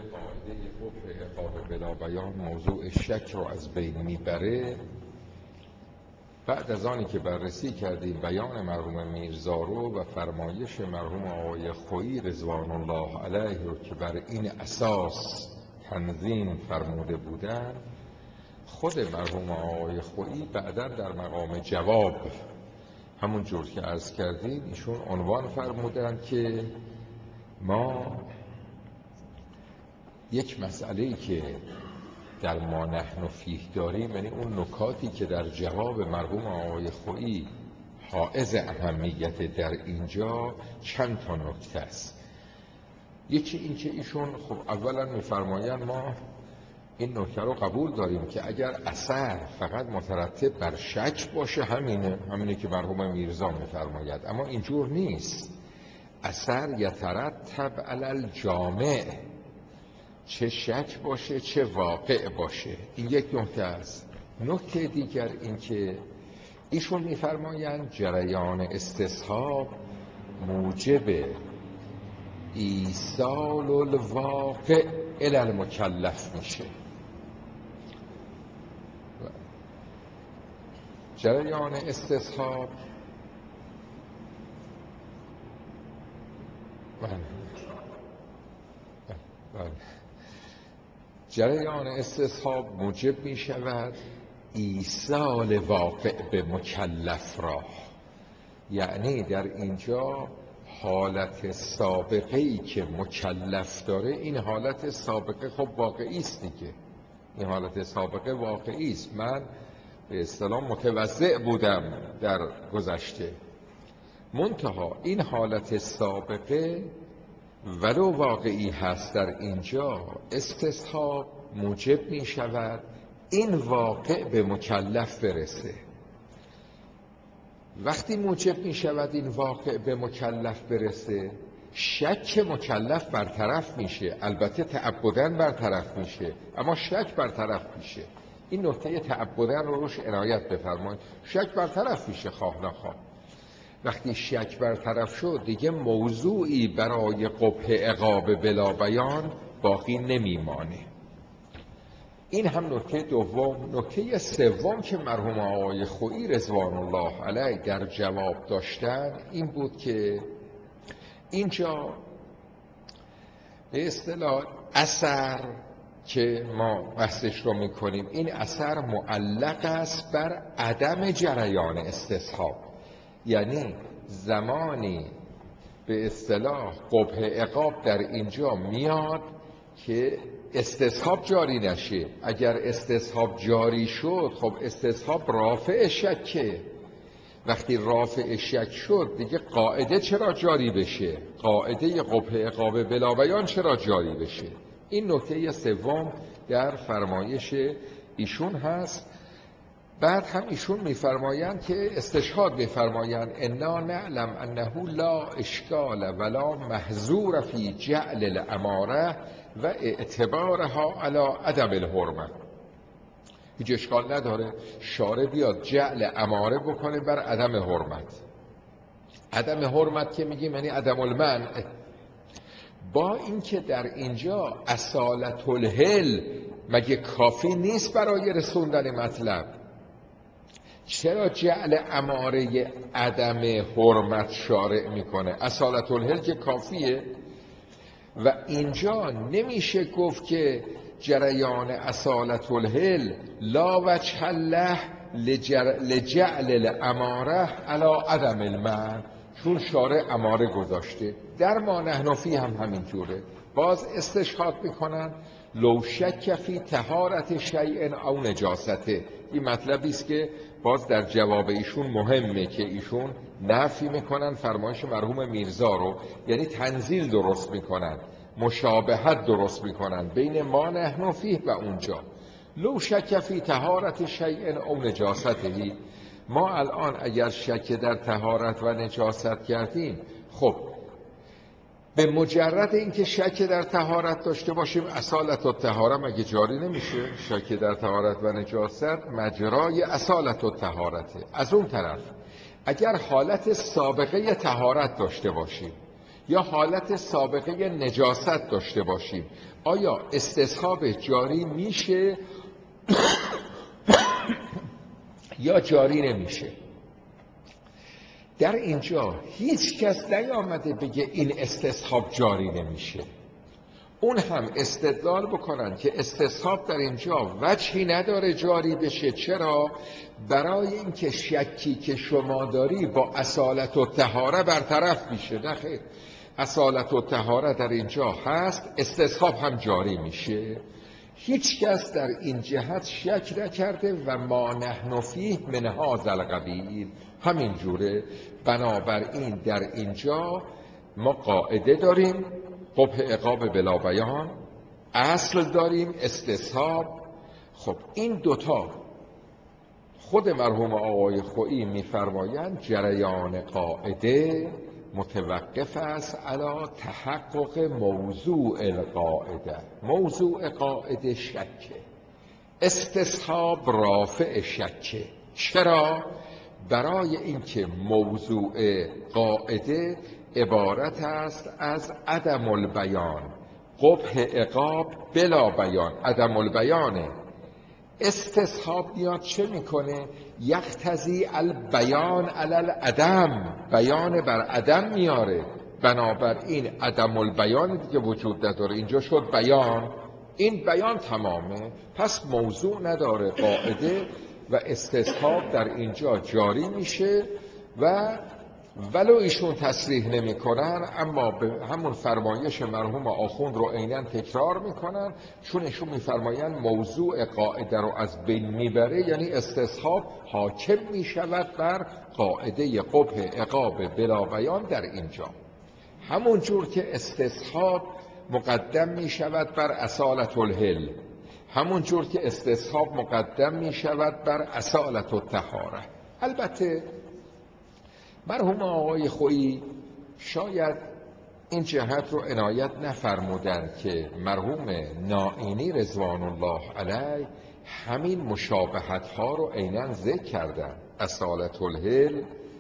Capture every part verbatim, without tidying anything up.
قاعده کفر عقاب بلا بیان موضوع شک رو از بین میبره. بعد از آنی که بررسی کردیم بیان مرحوم میرزارو و فرمایش مرحوم آقای خویی رضوان الله علیه رو که بر این اساس تنظیم فرموده بودن، خود مرحوم آقای خویی بعدا در مقام جواب همون جور که عرض کردیم ایشون عنوان فرمودن که ما یک مسئله‌ای که در ما نحن فیه داریم، یعنی اون نکاتی که در جواب مرحوم آقای خویی حائز اهمیت در اینجا چند تا نکته است. یکی این که ایشون خب اولا میفرمایند ما این نکته رو قبول داریم که اگر اثر فقط مترتب بر شک باشه همینه همینه که مرحوم میرزا میفرماید، اما اینجور نیست. اثر یترتب علی الجامع، چه شک باشه چه واقع باشه. این یک نکته است. نکته دیگر این که ایشون میفرمایند جریان استصحاب موجب ایصال الواقع الی المکلف میشه. جریان استصحاب جریان استصحاب موجب می شود ایصال واقع به مکلف را، یعنی در اینجا حالت سابقه‌ای که مکلف داره این حالت سابقه خب واقعی است دیگه، این حالت سابقه واقعی است. من به اصطلاح متوضع بودم در گذشته، منتها این حالت سابقه ولو واقعی هست در اینجا استصحاب موجب می شود این واقع به مکلف برسه. وقتی موجب می شود این واقع به مکلف برسه، شک مکلف برطرف میشه، البته تعبداً برطرف میشه اما شک برطرف میشه. این نکته تعبداً رو روش عنایت بفرمایید. شک برطرف میشه خواه نخواه. وقتی شک برطرف شد دیگه موضوعی برای قبح عقاب بلا بیان باقی نمیمانه. این هم نکته دوم. نکته سوم که مرحوم آقای خویی رضوان الله علیه در جواب داشتن این بود که اینجا به اصطلاح اثر که ما بحثش رو میکنیم این اثر معلق است بر عدم جریان استصحاب، یعنی زمانی به اصطلاح قبح عقاب در اینجا میاد که استصحاب جاری نشه. اگر استصحاب جاری شد خب استصحاب رافع شکه. وقتی رافع شک شد دیگه قاعده چرا جاری بشه؟ قاعده قبح عقاب بلا بیان چرا جاری بشه؟ این نکته سوم در فرمایش ایشون هست. بعد هم ایشون میفرمایند که استشهاد میفرمایند انا نعلم انه لا اشکال ولا محظور فی جعل الاماره و اعتبارها علی عدم الحرمه. هیچ اشکال نداره شارع بیاد جعل اماره بکنه بر عدم حرمت. عدم حرمت که میگیم یعنی عدم المنع، با اینکه در اینجا اصالت الحل مگه کافی نیست برای رسوندن مطلب؟ چرا جعل اماره عدم حرمت شارع میکنه؟ اصالت الحل که کافیه. و اینجا نمیشه گفت که جریان اصالت الحل لا وجه له لجعل الاماره علی عدم المنع، چون شارع اماره گذاشته. در ما نحن فیه هم همین جوره. باز استشهاد میکنن لو شک فی طهارت شیء او نجاسته. این مطلبی است که باز در جواب ایشون مهمه که ایشون نفی میکنن فرمایش مرحوم میرزا رو، یعنی تنزیل درست میکنن، مشابهت درست میکنن بین ما نحن فیه و اونجا. لو شک فی طهارت شیء او نجاسته، ما الان اگر شک در طهارت و نجاست کردیم، خب به مجرد اینکه شک در طهارت داشته باشیم اصالت الطهاره مگه جاری نمیشه؟ شک در طهارت و نجاست مجرای اصالت الطهارته. از اون طرف اگر حالت سابقه طهارت داشته باشیم، یا حالت سابقه نجاست داشته باشیم، آیا استصحاب جاری میشه یا جاری نمیشه؟ در اینجا هیچ کس نیامده بگه این استصحاب جاری نمیشه. اون هم استدلال بکنن که استصحاب در اینجا وجهی نداره جاری بشه. چرا؟ برای اینکه شکی که شما داری با اصالت و طهاره برطرف میشه. نه خیر، اصالت و طهاره در اینجا هست، استصحاب هم جاری میشه. هیچ کس در این جهت شک نکرده و ما نحن فیه من هذا القبیل، همین جوره. بنابراین در اینجا ما قاعده داریم قبح عقاب بلا بیان، اصل داریم استصحاب. خب این دوتا خود مرحوم آقای خویی میفرمایند جریان قاعده متوقف است علی تحقق موضوع القاعده. موضوع قاعده شکه، استصحاب رافع شکه. چرا؟ برای اینکه موضوع قاعده عبارت است از عدم البیان، قبح عقاب بلا بیان، عدم البیانه. استصحاب میاد چه میکنه؟ یقتضی البیان علی العدم، بیان بر عدم میاره. بنابراین عدم البیان دیگه وجود نداره، اینجا شد بیان، این بیان تمامه، پس موضوع نداره قاعده و استصحاب در اینجا جاری میشه. و ولو ایشون تصریح نمی کنن، اما به همون فرمایش مرحوم آخوند رو عیناً تکرار میکنن، چون ایشون میفرمایند موضوع قاعده رو از بین میبره، یعنی استصحاب حاکم میشود بر قاعده قبح عقاب بلا بیان در اینجا. همون جور که استصحاب مقدم میشود بر اصالت الحل، همون جور که استصحاب مقدم میشود بر اصالت الطهاره. البته مرحوم آقای خویی شاید این جهت رو عنایت نفرمودن که مرحوم نائینی رضوان الله علیه همین مشابهت ها رو عیناً ذکر کردن، اصالت الحل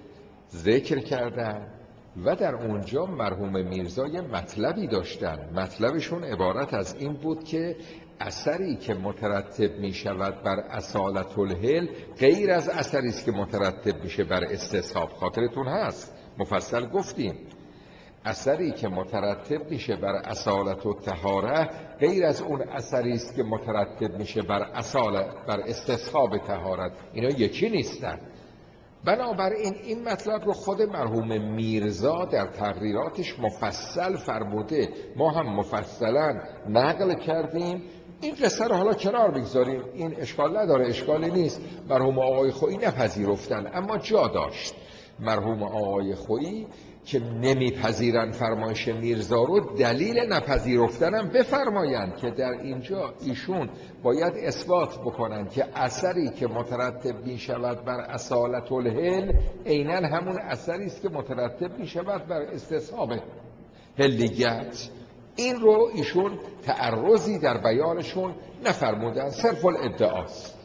ذکر کردن و در اونجا مرحوم میرزا یه مطلبی داشتن. مطلبشون عبارت از این بود که اثری که مترتب می شود بر اصالت الحل غیر از اثری است که مترتب میشه بر استصحاب. خاطرتون هست مفصل گفتیم اثری که مترتب میشه بر اصالت و طهاره غیر از اون اثری است که مترتب میشه بر اصالت بر استصحاب طهارت، اینا یکی نیستن. بنابراین این مطلب رو خود مرحوم میرزا در تقریراتش مفصل فرموده، ما هم مفصلا نقل کردیم. این قصه رو حالا کنار بگذاریم، این اشکال نداره، اشکالی نیست. مرحوم آقای خویی نپذیرفتن، اما جا داشت مرحوم آقای خویی که نمیپذیرن فرمایش میرزا رو، دلیل نپذیرفتنم بفرمایند که در اینجا ایشون باید اثبات بکنن که اثری که مترتب می شود بر اصالت الحل عیناً همون اثری است که مترتب می شود بر استصحاب حلیت. این رو ایشون تعرضی در بیانشون نفرمودن، صرف الادعاست.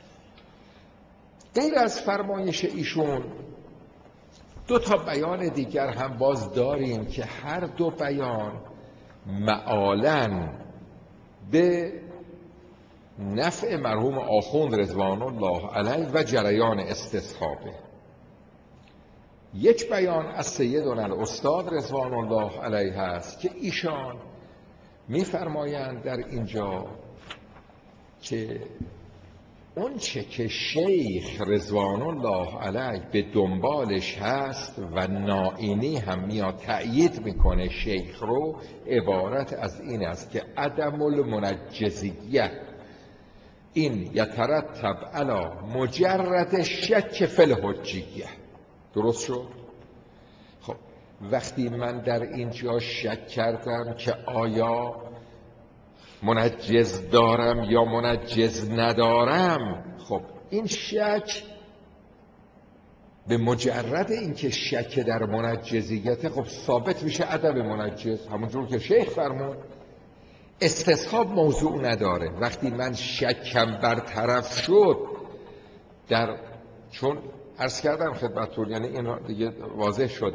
غیر از فرمایش ایشون دو تا بیان دیگر هم باز داریم که هر دو بیان معالاً به نفع مرحوم آخوند رضوان الله علیه و جریان استصحابه. یک بیان از سیدنا الاستاد رضوان الله علیه است که ایشان می‌فرمایند در اینجا که اون چه که شیخ رضوان الله علیه به دنبالش هست و نائینی هم میاد تأیید میکنه شیخ رو، عبارت از این است که عدم المنجزیه این یترتب علی مجرد شک فی الحجیه. درست شد؟ خب وقتی من در اینجا شک کردم که آیا منجز دارم یا منجز ندارم، خب این شک به مجرد اینکه شک در منجزیت خب ثابت میشه عدم منجز، همونجور که شیخ فرمود. استصحاب موضوع نداره. وقتی من شکم برطرف شد در چون عرض کردم خدمتتون، یعنی این دیگه واضح شده،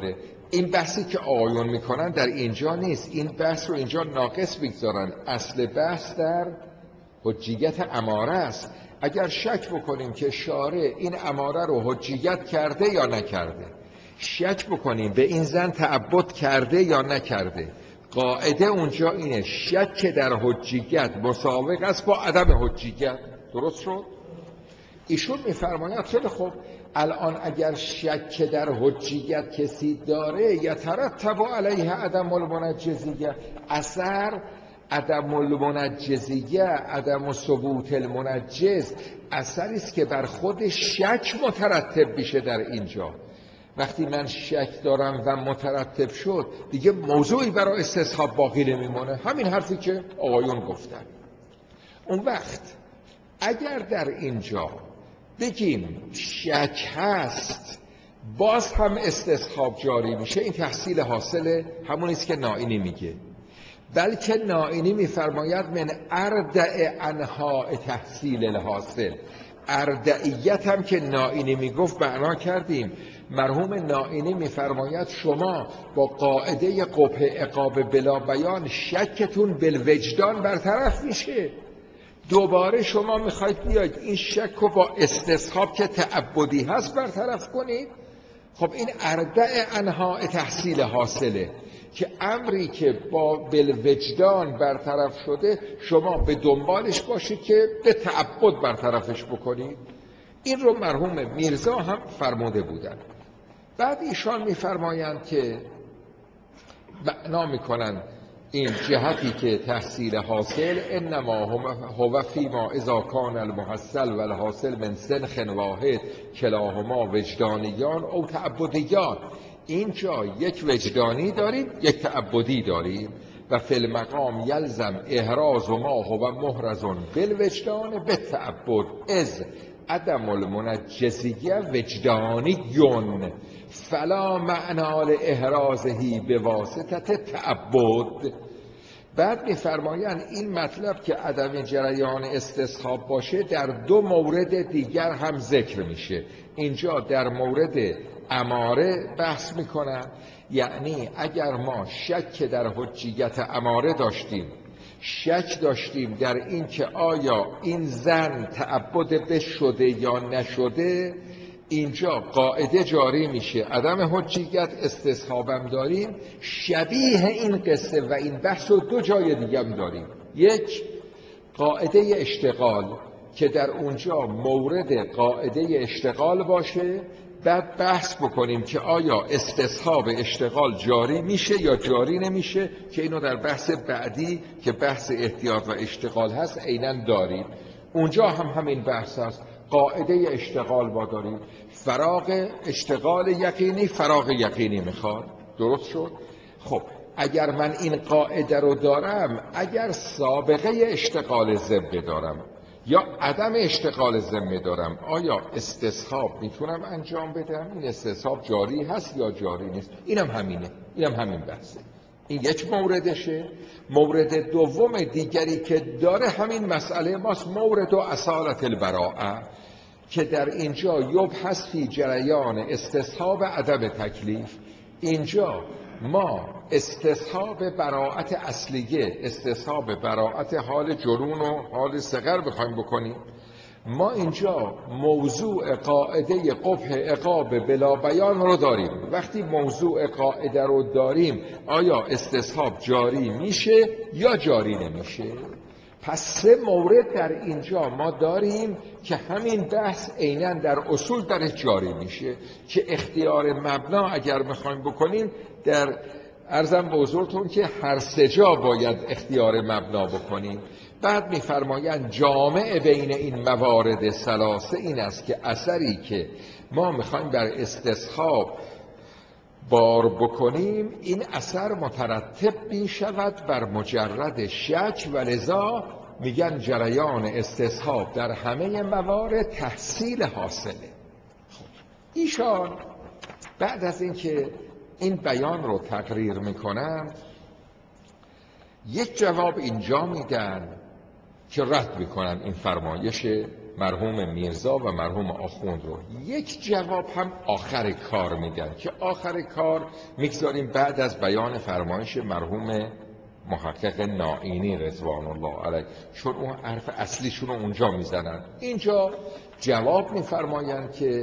این بحثی که آقایون میکنن در اینجا نیست، این بحث رو اینجا ناقص میگذارن. اصل بحث در حجیت اماره است. اگر شک بکنیم که شارع این اماره رو حجیت کرده یا نکرده، شک بکنیم به این زن تعبد کرده یا نکرده، قاعده اونجا اینه شک در حجیت مساوق است با عدم حجیت. درست شد؟ ایشون میفرماید خیلی خوب، الان اگر شک در حجیت کسی داره یترتب علیه عدم المنجزیه، اثر عدم المنجزیه، عدم ثبوت المنجز، اثری است که بر خود شک مترتب میشه. در اینجا وقتی من شک دارم و مترتب شد، دیگه موضوعی برای استصحاب باقی نمیمونه. همین حرفی که آقایون گفتن. اون وقت اگر در اینجا بگیم شک هست، باز هم استصحاب جاری میشه. این تحصیل حاصله، همون است که نائینی میگه. بلکه نائینی میفرماید من اردع انواع تحصیل الحاصل. اردعیت هم که نائینی میگفت معنا کردیم. مرحوم نائینی میفرماید شما با قاعده قبح عقاب بلا بیان شکتون بالوجدان برطرف میشه. دوباره شما میخواید بیاید این شک رو با استصحاب که تعبدی هست برطرف کنید. خب این اردع انواع تحصیل حاصله که امری که با بالوجدان برطرف شده شما به دنبالش باشید که به تعبد برطرفش بکنید. این رو مرحوم میرزا هم فرموده بودن. بعد ایشان میفرمایند که معنا میکنن این جهتی که تحصیل حاصل انما هو فیما اذا کان المحصل و الحاصل من سنخ واحد کلاهما وجدانیان او تعبدیان. اینجا یک وجدانی داریم، یک تعبدی داریم. و فی المقام یلزم احراز ما هو محرز بالوجدان بالتعبد از عدم المنجزیه وجدانیون فلا معنا لاحرازه بواسطه تعبد. بعد می‌فرمایند این مطلب که عدم جریان استصحاب باشه در دو مورد دیگر هم ذکر میشه. اینجا در مورد اماره بحث میکنن، یعنی اگر ما شک در حجیت اماره داشتیم، شک داشتیم در این که آیا این زن تعبد به شده یا نشده، اینجا قاعده جاری میشه عدم حجیت، استصحابم داریم. شبیه این قصه و این بحث رو دو جای دیگه هم داریم. یک قاعده اشتغال که در اونجا مورد قاعده اشتغال باشه، بعد بحث بکنیم که آیا استصحاب اشتغال جاری میشه یا جاری نمیشه، که اینو در بحث بعدی که بحث احتیاط و اشتغال هست عیناً داریم. اونجا هم همین بحث هست. قاعده اشتغال با داریم، فراغ اشتغال یقینی فراغ یقینی میخواد. درست شد؟ خب اگر من این قاعده رو دارم، اگر سابقه اشتغال ذمه دارم یا عدم اشتغال ذمه دارم، آیا استصحاب میتونم انجام بدم؟ این استصحاب جاری هست یا جاری نیست؟ اینم همینه، اینم همین بحثه. این یک موردشه. مورد دوم دیگری که داره همین مسئله ماست، مورد و اصالت البراءه، که در اینجا یبحث فی جریان استصحاب عدم تکلیف. اینجا ما استصحاب براءت اصلیه، استصحاب براءت حال جنون و حال صغر بخوایم بکنیم، ما اینجا موضوع قاعده قبح عقاب بلا بیان رو داریم. وقتی موضوع قاعده رو داریم، آیا استصحاب جاری میشه یا جاری نمیشه؟ پس سه مورد در اینجا ما داریم که همین بحث عیناً در اصول درش جاری میشه، که اختیار مبنا اگر میخوایم بکنیم، در عرضم به حضورتون که هر سه جا باید اختیار مبنا بکنیم. بعد میفرمایند جامع بین این موارد ثلاثه این است که اثری که ما میخوایم بر استصحاب بار بکنیم، این اثر مترتب می شود بر مجرد شک، و لذا میگن جریان استصحاب در همه موارد تحصیل حاصله. خب ایشان بعد از اینکه این بیان رو تقریر میکنن، یک جواب اینجا میدن که رد میکنن این فرمایش مرحوم میرزا و مرحوم آخوند رو. یک جواب هم آخر کار میدن که آخر کار میگذاریم بعد از بیان فرمایش مرحوم محقق نائینی رضوان الله علیه، چون اون حرف اصلیشون رو اونجا میزنن. اینجا جواب میفرمایند که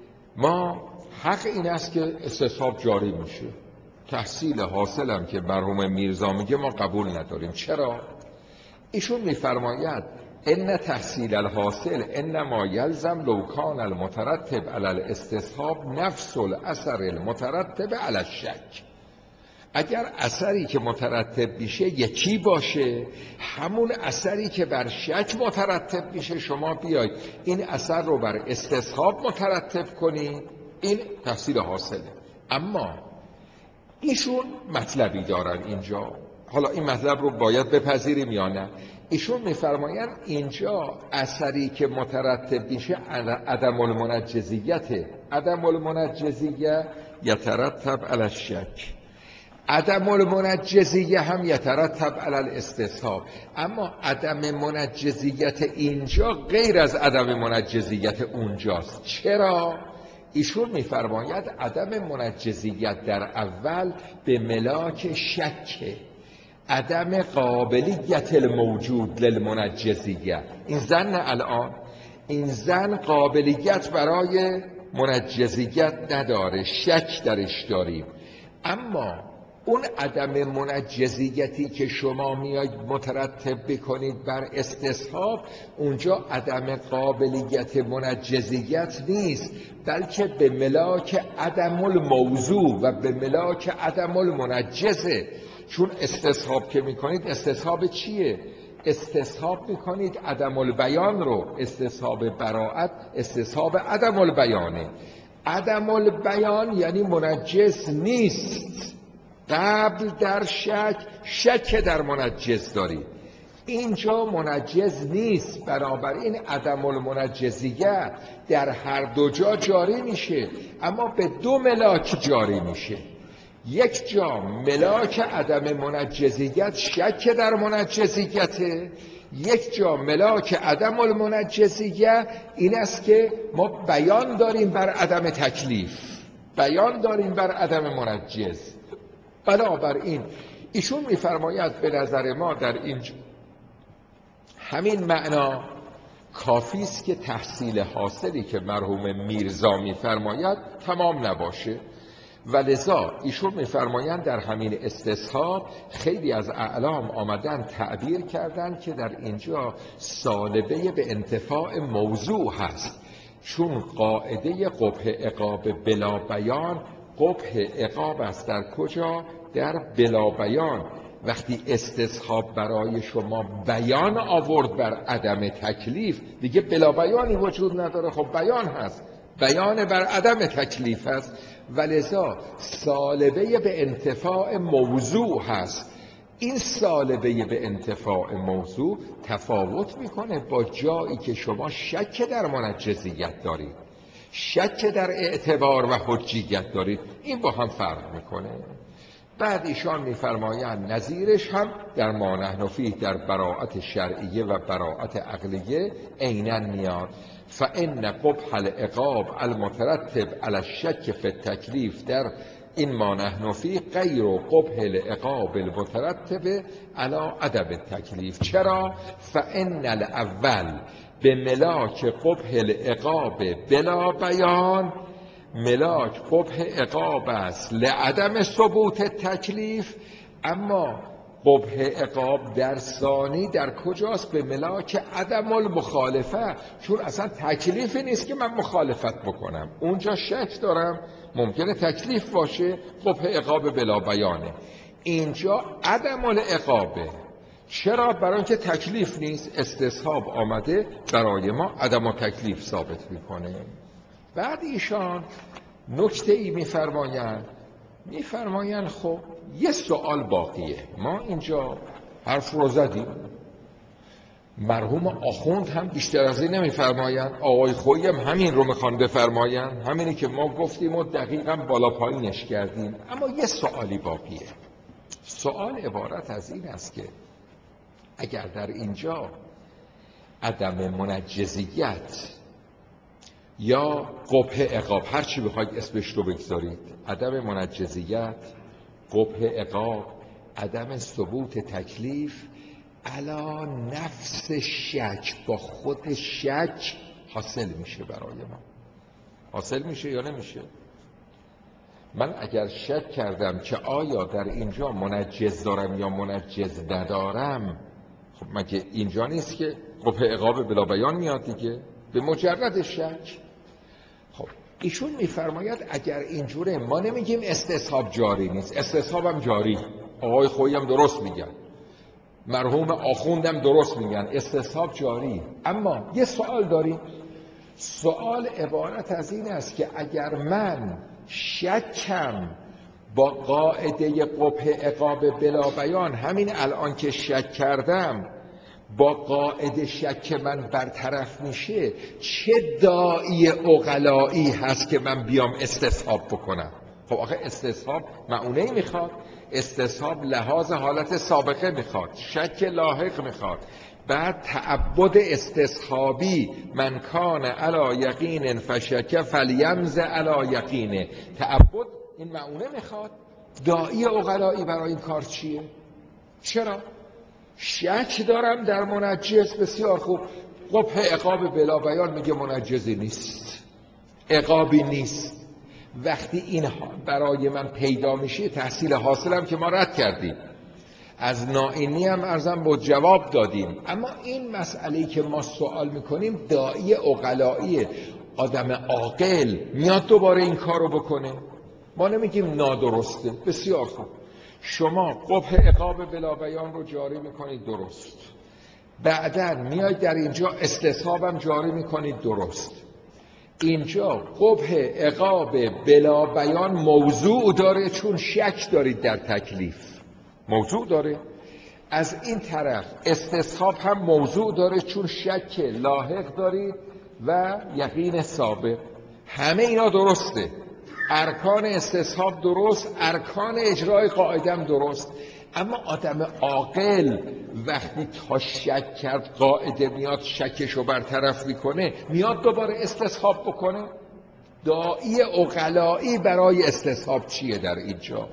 ما حق این است که استصحاب جاری میشه، تحصیل حاصلم که مرحوم میرزا میگه ما قبول نداریم. چرا؟ ایشون میفرماید ان تحصیل الحاصل انما یلزم لو کان المترتب علی الاستصحاب نفس الاثر المترتب علی الشک. اگر اثری که مترتب میشه یکی باشه، همون اثری که بر شک مترتب میشه شما بیاید این اثر رو بر استصحاب مترتب کنید، این تحصیل حاصله. اما ایشون مطلبی دارن اینجا، حالا این مطلب رو باید بپذیریم یا نه. ایشون میفرمایند اینجا اثری که مترتب میشه عدم المنجزیته. عدم المنجزیه یترتب علی الشک، عدم المنجزیه هم یترتب علی الاستصحاب. اما عدم منجزیت اینجا غیر از عدم منجزیت اونجاست. چرا؟ ایشون میفرماید عدم منجزیت در اول به ملاک شکه، عدم قابلیت الموجود للمنجزیه. این زن الان این زن قابلیت برای منجزیت نداره، شک درش داریم. اما اون عدم منجزیتی که شما میاید مترتب بکنید بر استصحاب، اونجا عدم قابلیت منجزیت نیست، بلکه به ملاک عدم الموضوع و به ملاک عدم المنجزه. چون استصحاب که میکنید استصحاب چیه؟ استصحاب میکنید عدم البیان رو، استصحاب براءت استصحاب عدم البیانه. عدم البیان یعنی منجز نیست، قبل در شک، شک در منجز داری، اینجا منجز نیست. بنابراین عدم المنجزیه در هر دو جا جاری میشه، اما به دو ملاک جاری میشه. یک جا ملاک عدم منجزیت شک در منجزیته، یک جا ملاک عدم المنجزیه این است که ما بیان داریم بر عدم تکلیف، بیان داریم بر عدم منجز. بنابراین ایشون میفرماید به نظر ما در این همین معنا کافی است که تحصیل حاصلی که مرحوم میرزا میفرماید تمام نباشه، و لذا ایشون میفرمایند در همین استصحاب خیلی از اعلام آمدن تعبیر کردند که در اینجا سالبه به انتفاع موضوع هست، چون قاعده قبح عقاب بلا بیان قبح عقاب است. در کجا؟ در بلا بیان. وقتی استصحاب برای شما بیان آورد بر عدم تکلیف، دیگه بلا بیانی وجود نداره، خب بیان هست، بیان بر عدم تکلیف هست، ولذا سالبه به انتفاع موضوع هست. این سالبه به انتفاع موضوع تفاوت میکنه با جایی که شما شک در منجزیت دارید، شک در اعتبار و حجیت دارید، این با هم فرق میکنه. بعد ایشان میفرمایند نظیرش هم در ما نحن فیه در براءت شرعیه و براءت عقلیه عیناً میاد. فان قبح العقاب المترتب علی الشک فی التکلیف در این ما نحن فیه غیر قبح العقاب المترتب علی عدم التکلیف. چرا؟ فان الاول به ملاک قبح العقاب بلا بیان، ملاک قبح عقاب است لعدم ثبوت تکلیف. اما قبح عقاب در ثانی در کجاست؟ به ملاک عدم المخالفه، چون اصلا تکلیفی نیست که من مخالفت بکنم، اونجا شک دارم ممکنه تکلیف باشه، قبح عقاب بلا بیانه. اینجا عدم العقابه. چرا؟ برای اینکه تکلیف نیست، استصحاب آمده برای ما عدم و تکلیف ثابت میکنه. بعد ایشان نکته ای میفرمایند، میفرمایند خب یه سوال باقیه، ما اینجا حرف رو زدیم، مرحوم آخوند هم بیشتر از این نمیفرمایند، آقای خویی هم همین رو میخوان بفرمایند، همینی که ما گفتیم و دقیقا بالا پایینش کردیم. اما یه سوالی باقیه. سوال عبارت از این است که اگر در اینجا عدم منجزیت یا قبح عقاب، هر چی بخواید اسمش رو بگذارید، عدم منجزیت، قبح عقاب، عدم ثبوت تکلیف علا نفس شک، با خود شک حاصل میشه برای ما. حاصل میشه یا نمیشه؟ من اگر شک کردم که آیا در اینجا منجز دارم یا منجز ندارم، خب مگه اینجا نیست که قبح عقاب بلا بیان میاد دیگه به مجرد شک؟ خب ایشون میفرماید اگر اینجوره ما نمیگیم استصحاب جاری نیست، استصحابم جاری، آقای خویی هم درست میگن، مرحوم آخوندم درست میگن، استصحاب جاری. اما یه سوال داریم، سوال عبارت از این است که اگر من شکم با قاعده قبح عقاب بلا بیان، همین الان که شک کردم با قاعده شک من برطرف میشه، چه داعی عقلایی هست که من بیام استصحاب بکنم؟ خب آخه استصحاب معونه میخواد، استصحاب لحاظ حالت سابقه میخواد، شک لاحق میخواد، بعد تعبد استصحابی من کان علی یقین فشک فلیمز علی یقینه، تعبد این معونه میخواد. داعی عقلایی برای این کار چیه؟ چرا؟ شک دارم در منجز، بسیار خوب، قبح عقاب بلا بیان میگه منجزی نیست، عقابی نیست. وقتی این برای من پیدا میشه، تحصیل حاصلم که ما رد کردیم، از نائینی هم ارزم با جواب دادیم. اما این مسئله‌ای که ما سوال میکنیم داعی عقلاییه، آدم عاقل میاد دوباره این کارو بکنه، ما نمیگیم نادرسته. بسیار خوب، شما قبح عقاب بلا بیان رو جاری میکنید، درست، بعداً میاید در اینجا استصحابم جاری میکنید، درست. اینجا قبح عقاب بلا بیان موضوع داره چون شک دارید در تکلیف، موضوع داره. از این طرف استصحاب هم موضوع داره چون شک لاحق دارید و یقین سابق. همه اینا درسته، ارکان استصحاب درست، ارکان اجرای قاعدم درست. اما آدم عاقل وقتی تا شک کرد قاعده میاد شکشو برطرف میکنه، میاد دوباره استصحاب بکنه. داعی عقلایی برای استصحاب چیه در اینجا؟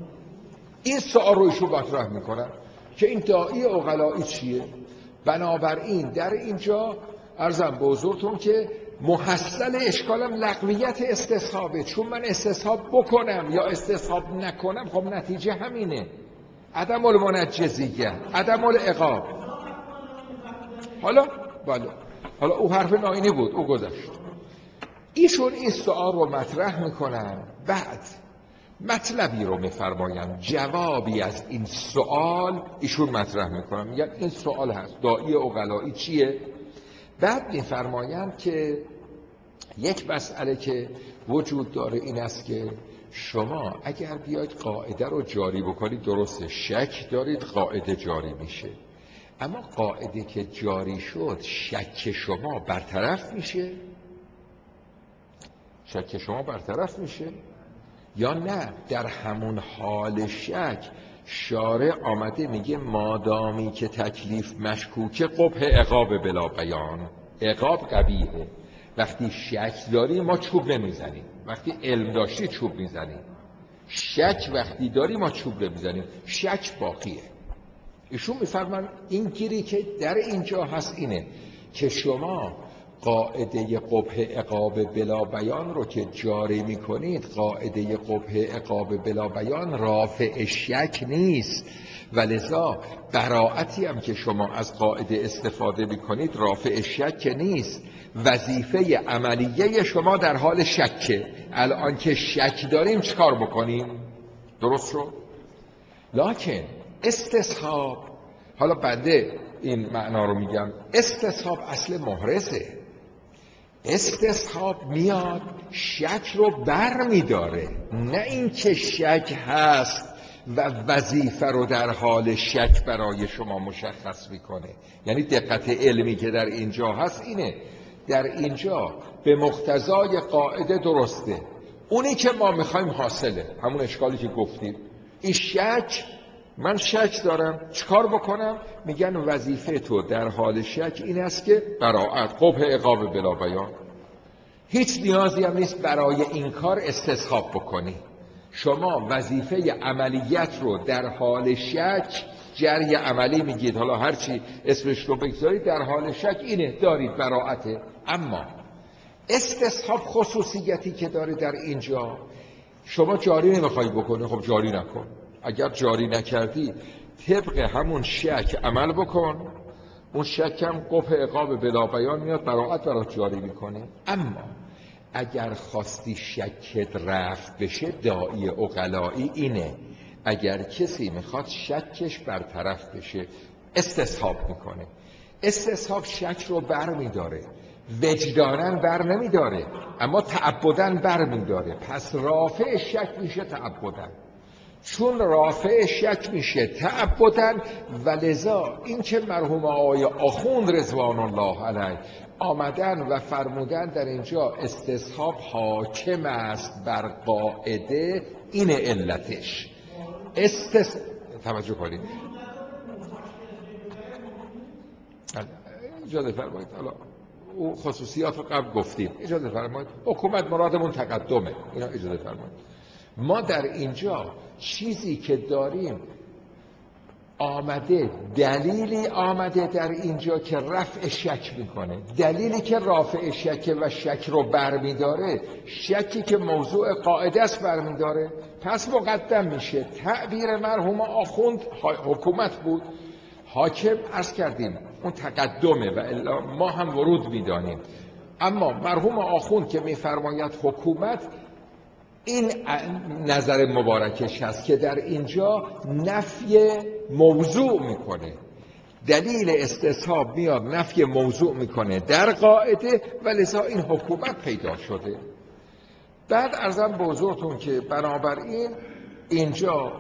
این سوال رو ایشون مطرح میکنن که این داعی عقلایی چیه. بنابراین در اینجا عرضم به حضورتون که محصل اشکالم لغویت استصحابه، چون من استصحاب بکنم یا استصحاب نکنم خب نتیجه همینه، عدم المنجزیه، عدم العقاب. حالا بله، حالا او حرف نائینی بود، او گذشت. ایشون این سوال رو مطرح میکنن، بعد مطلبی رو میفرماین، جوابی از این سوال ایشون مطرح میکنن، میگن این سوال هست داعی عقلایی چیه. بعد میفرمایند که یک مسئله که وجود داره این است که شما اگر بیاید قاعده رو جاری بکنید، درسته شک دارید قاعده جاری میشه، اما قاعده که جاری شد شک شما برطرف میشه؟ شک شما برطرف میشه یا نه در همون حال شک شارع آمده میگه مادامی که تکلیف مشکوکه قبح عقاب بلا بیان، عقاب قبیحه. وقتی شک داری ما چوب نمیزنیم، وقتی علم داشتی چوب میزنیم. شک وقتی داری ما چوب نمیزنیم، شک باقیه. ایشون میفرمان این گیری که در اینجا هست اینه که شما قاعده قبح عقاب بلا بیان رو که جاری میکنید، قاعده قبح عقاب بلا بیان رافع شک نیست، ولذا براعتی هم که شما از قاعده استفاده میکنید رافع شک نیست. وظیفه عملیه شما در حال شکه. الان که شک داریم چکار بکنیم؟ درست شد؟ لکن استصحاب، حالا بنده این معنا رو میگم، استصحاب اصل محرزه. استصحاب میاد شک رو بر میداره، نه اینکه شک هست و وظیفه رو در حال شک برای شما مشخص میکنه. یعنی دقت علمی که در اینجا هست اینه، در اینجا به مقتضای قاعده درسته، اونی که ما میخوایم حاصله، همون اشکالی که گفتیم. این شک من شک دارم، چیکار بکنم؟ میگن وظیفه تو در حال شک این است که براءت، قبح عقاب بلا بیان. هیچ نیازی هم نیست برای این کار استصحاب بکنی. شما وظیفه عملیت رو در حال شک، جری عملی میگید، حالا هرچی اسمش رو بگذارید، در حال شک اینه، دارید براءته. اما استصحاب خصوصیتی که داره در اینجا، شما جاری نمیخوای بکنی، خب جاری نکن. اگر جاری نکردی طبق همون شک عمل بکن، اون شک هم قبح عقاب بلا بیان میاد، براءت برات جاری میکنه. اما اگر خواستی شکت رفع بشه، داعی عقلایی اینه، اگر کسی میخواد شکش برطرف بشه استصحاب میکنه. استصحاب شک رو بر میداره، وجدانن بر نمیداره، اما تعبدن بر میداره. پس رافع شک میشه تعبدن. چون رافع شک میشه تعبدن، و لذا این که مرحوم آقای آخوند رضوان الله علیه آمدن و فرمودن در اینجا استصحاب حاکم است بر قاعده، این علتش. استس... توجه کنید، اجازه فرمایید، حالا او خصوصیات رو قبل گفتیم، اجازه فرمایید، حکومت مرادمون تقدمه، اینا اجازه فرمایید. ما در اینجا چیزی که داریم آمده، دلیلی آمده در اینجا که رفع شک میکنه. دلیلی که رافع شک و شک رو برمیداره، شکی که موضوع قاعده است برمیداره. پس مقدم میشه. تعبیر مرحوم آخوند حکومت بود، حاکم عرض کردیم اون تقدمه و الا ما هم ورود میدانیم. اما مرحوم آخوند که میفرماید حکومت، این نظر مبارکش هست که در اینجا نفی موضوع میکنه. دلیل استصحاب میاد نفی موضوع میکنه در قاعده، و لذا این حکومت پیدا شده. بعد عرضم به حضورتون که بنابراین اینجا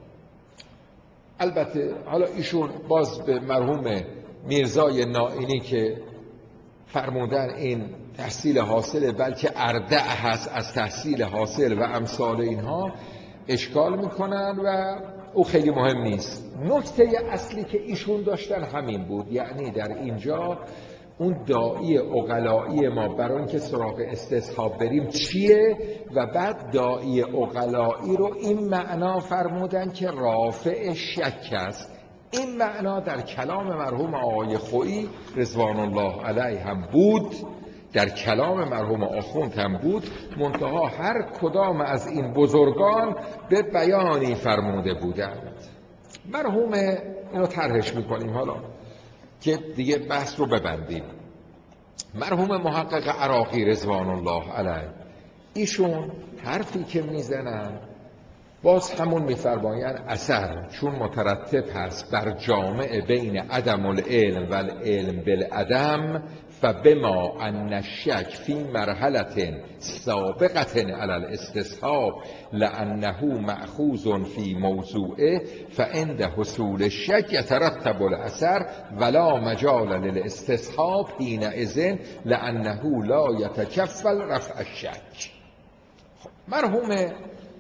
البته حالا ایشون باز به مرحوم میرزای نائینی که فرمودن این تحصیل حاصله بلکه اردع هست از تحصیل حاصل و امثال اینها، اشکال میکنن و او خیلی مهم نیست. نکته اصلی که ایشون داشتن همین بود، یعنی در اینجا اون داعی عقلایی ما برای اینکه سراغ استصحاب بریم چیه، و بعد داعی عقلایی رو این معنا فرمودن که رافع شک است. این معنا در کلام مرحوم آقای خویی رضوان الله علیه هم بود، در کلام مرحوم آخوند هم بود، منتها هر کدام از این بزرگان به بیانی فرموده بودند. مرحوم اینو طرحش میکنیم حالا که دیگه بحث رو ببندیم. مرحوم محقق عراقی رضوان الله علیه، ایشون حرفی که میزنن باز همون میفرمایند اثر چون مترتب هست بر جامع بین عدم العلم و العلم بالعدم، فبما ان الشک فی مرحلة سابقة علی الاستصحاب لانه مأخوذ فی موضوعه، فعند حصول الشک یترتب الاثر ولا مجال للاستصحاب حینئذ لانه لا یتکفل رفع الشک. مرحوم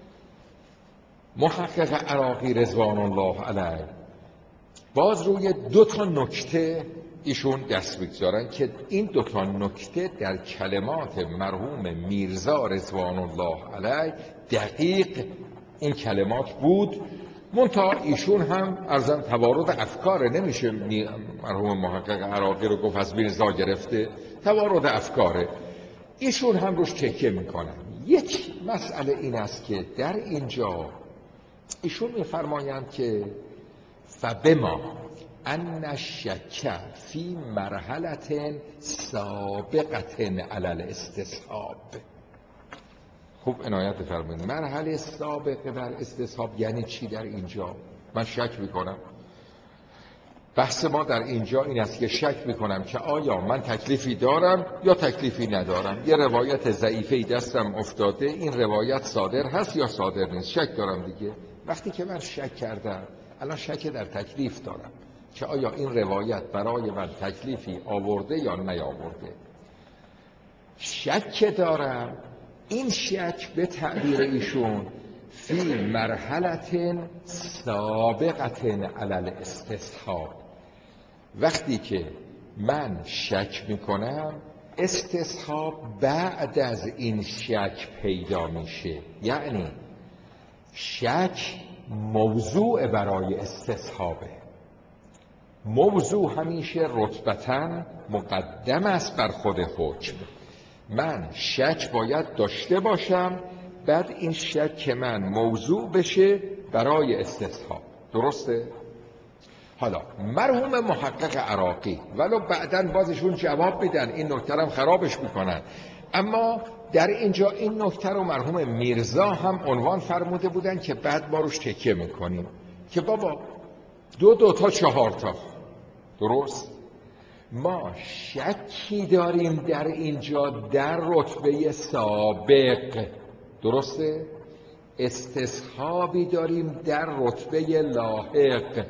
محقق عراقی رضوان الله علیه باز روی دو تا نکته ایشون دست بگذارن که این دو تا نکته در کلمات مرحوم میرزا رضوان الله علیه دقیق این کلمات بود. منتها ایشون هم عرضاً توارد افکار، نمیشه مرحوم محقق عراقی رو گفت از میرزا گرفته، توارد افکاره. ایشون هم روش تکیه میکنن. یک مسئله این است که در اینجا ایشون میفرمایند که فبما ان الشک فی مرحلة سابقة علی الاستصحاب. خوب عنایت فرمایید، مرحله سابقه بر استصحاب یعنی چی در اینجا؟ من شک میکنم، بحث ما در اینجا این است که شک میکنم که آیا من تکلیفی دارم یا تکلیفی ندارم. یه روایت ضعیفی دستم افتاده، این روایت صادر هست یا صادر نیست، شک دارم دیگه. وقتی که من شک کردم، الان شک در تکلیف دارم که آیا این روایت برای من تکلیفی آورده یا نیاورده. شک دارم، این شک به تعبیر ایشون فی مرحلة سابقة علی الاستصحاب. وقتی که من شک میکنم استصحاب بعد از این شک پیدا میشه، یعنی شک موضوع برای استصحابه. موضوع همیشه رتبتاً مقدم است بر خود حکم. من شک باید داشته باشم، بعد این شک من موضوع بشه برای استصحاب. درسته؟ حالا مرحوم محقق عراقی ولو بعداً بازشون جواب میدن، این نکته رو خرابش میکنن، اما در اینجا این نکته رو مرحوم میرزا هم عنوان فرموده بودن که بعد ما روش تکیه میکنیم که بابا دو دو تا چهار تا. درست؟ ما شکی داریم در اینجا در رتبه سابق، درسته؟ استصحابی داریم در رتبه لاحق.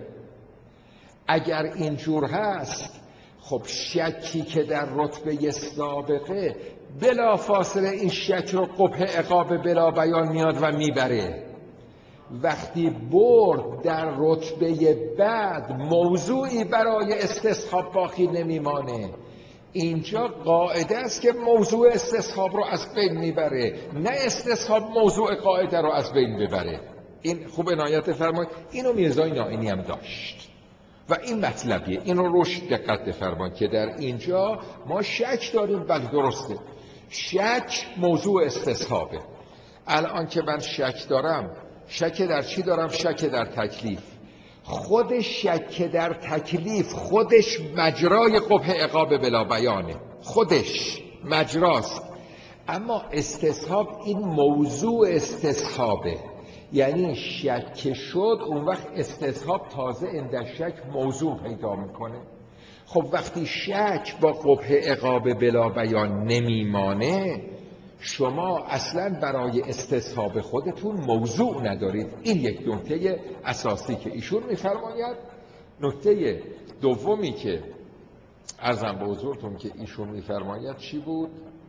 اگر اینجور هست خب شکی که در رتبه سابقه بلا فاصله این شک رو قبح عقاب بلا بیان میاد و میبره. وقتی برد در رتبه بعد موضوعی برای استصحاب باقی نمیمانه. اینجا قاعده است که موضوع استصحاب رو از بین میبره، نه استصحاب موضوع قاعده رو از بین ببره. این خوب عنایت فرمایید. اینو میرزای نائینی هم داشت و این مطلبیه، این رو روش دقت بفرمایید که در اینجا ما شک داریم. بله درسته، شک موضوع استصحابه. الان که من شک دارم، شک در چی دارم؟ شک در تکلیف. خود شک در تکلیف خودش مجرای قبح عقاب بلا بیانه، خودش مجراست. اما استصحاب این موضوع استصحابه، یعنی شک شد اون وقت استصحاب تازه اند شک موضوع پیدا میکنه. خب وقتی شک با قبح عقاب بلا بیان نمیمانه، شما اصلا برای استصحاب خودتون موضوع ندارید. این یک نکته اساسی که ایشون میفرماید. نکته دومی که عرضم به حضورتون که ایشون میفرماید چی بود؟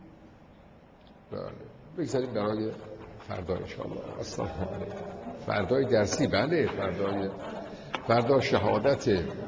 بله بگذاریم برای فردا انشاءالله. السلام علیکم. فردای درسی، بله فردای فردا شهادت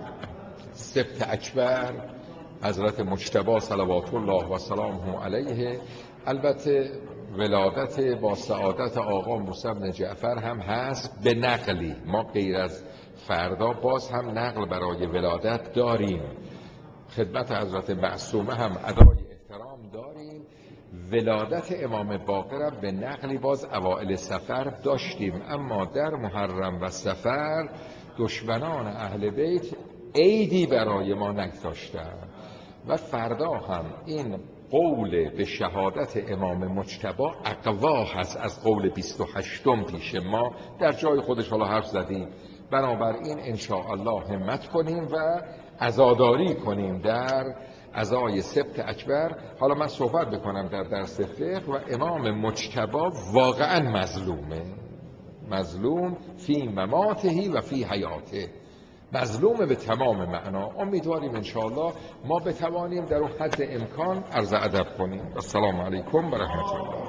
سبت اکبر حضرت مجتبی صلوات الله و سلامه علیه. البته ولادت با سعادت آقا موسی بن جعفر هم هست به نقلی. ما غیر از فردا باز هم نقل برای ولادت داریم. خدمت حضرت معصومه هم ادای احترام داریم. ولادت امام باقر به نقلی باز اوائل سفر داشتیم، اما در محرم و سفر دشمنان اهل بیت عیدی برای ما نگذاشتند و فردا هم این قول به شهادت امام مجتبی اقوا هست از قول بیست و هشتم پیش ما. در جای خودش حالا حرف زدیم، بنابراین انشاءالله همت کنیم و عزاداری کنیم در عزای سبت اکبر. حالا من صحبت بکنم در درس فقه و امام مجتبی واقعا مظلومه، مظلوم فی مماته و فی حیاته، مظلوم به تمام معنا. امیدواریم انشاءالله ما بتوانیم در اون حد امکان عرض ادب کنیم. السلام علیکم و رحمت الله.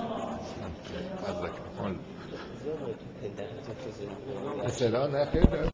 مثلا نخیر